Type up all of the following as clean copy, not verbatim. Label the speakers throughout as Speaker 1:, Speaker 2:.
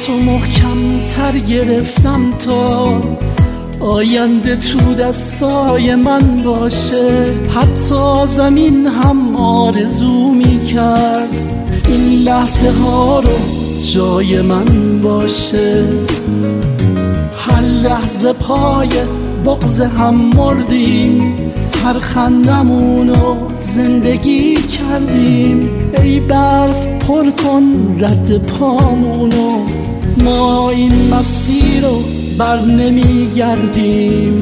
Speaker 1: تو محکم تر گرفتم تا آینده تو دستای من باشه. حتی زمین هم آرزو میکرد این لحظه ها رو جای من باشه. هر لحظه پای بغض هم مردیم، هر خندمونو زندگی کردیم. ای برف پر کن رد پامونو، ما این مسیر رو بر نمی گردیم.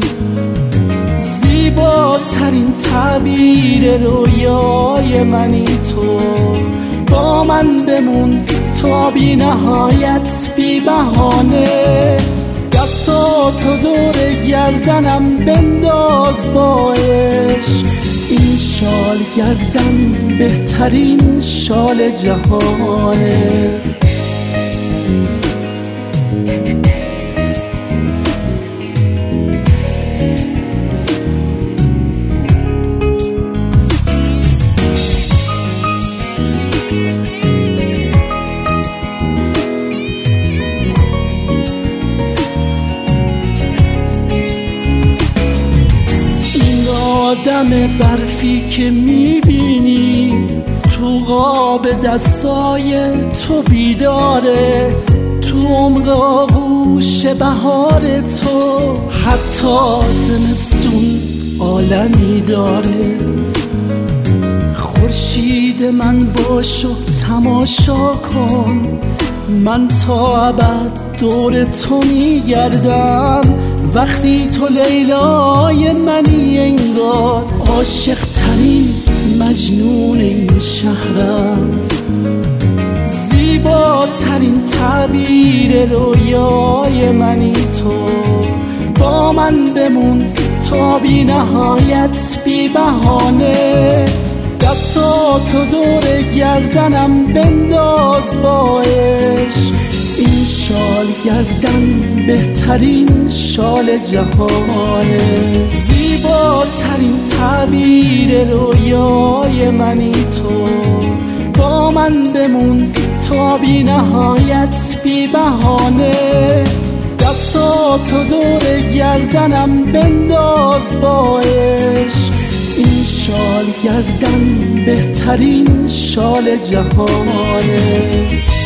Speaker 1: زیباترین تعبیر رویای منی تو، با من بمون تا بی نهایت بی بهانه. دستاتو دور گردنم بنداز با عشق، این شال گردن بهترین شال جهانه. آدم برفی که میبینی تو قاب دستای تو بیداره، تو عمق آغوش بهار تو حتی زمستون عالمی داره. خورشید من باش و تماشا کن، من تا ابد دور تو میگردم. وقتی تو لیلای منی انگار عاشق ترین مجنون این شهرم. زیباترین تعبیر رویای منی تو، با من بمون تا بی نهایت بی بهانه. دستاتو دور گردنم بنداز با عشق، این شال گردن بهترین شال جهانه. زیباترین تعبیر رویای منی تو، با من بمون تا بی نهایت بی بهانه. دستاتو دور گردنم بنداز با عشق، این شال گردن بهترین شال جهانه.